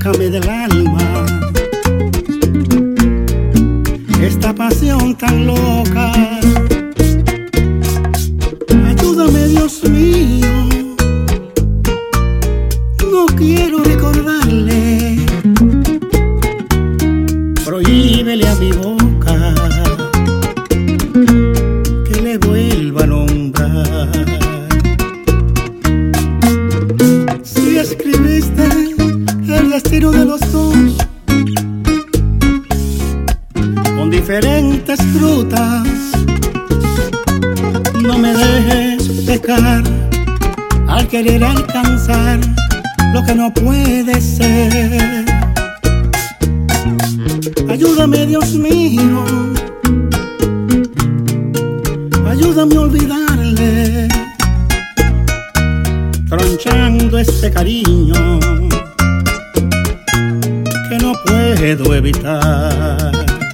sácame del alma esta pasión tan loca. Ayúdame, Dios mío, no quiero recordarle. Prohíbele a mi boca que le vuelva a nombrar. Si escribiste el destino de los dos con diferentes frutas, no me dejes pecar al querer alcanzar lo que no puede ser. Ayúdame, Dios mío, ayúdame a olvidarle, tronchando este cariño que no puedo evitar.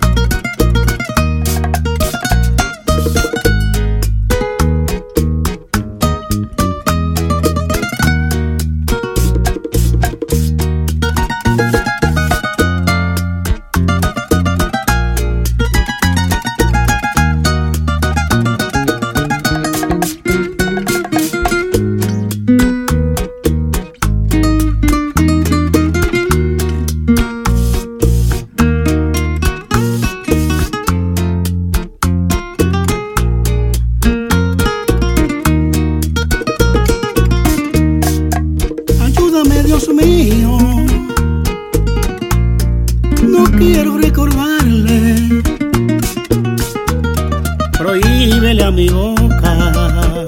Dios mío, no quiero recordarle. Prohíbele a mi boca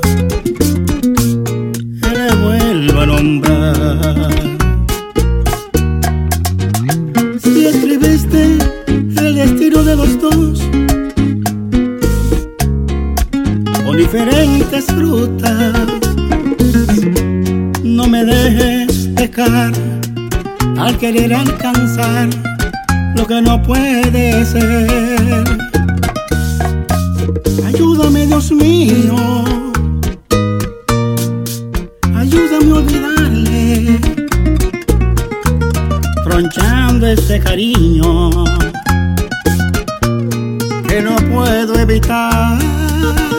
que le vuelva a nombrar. Si escribiste el destino de los dos con diferentes frutas, no me dejes pecar al querer alcanzar lo que no puede ser. Ayúdame, Dios mío, ayúdame a olvidarle, tronchando este cariño que no puedo evitar.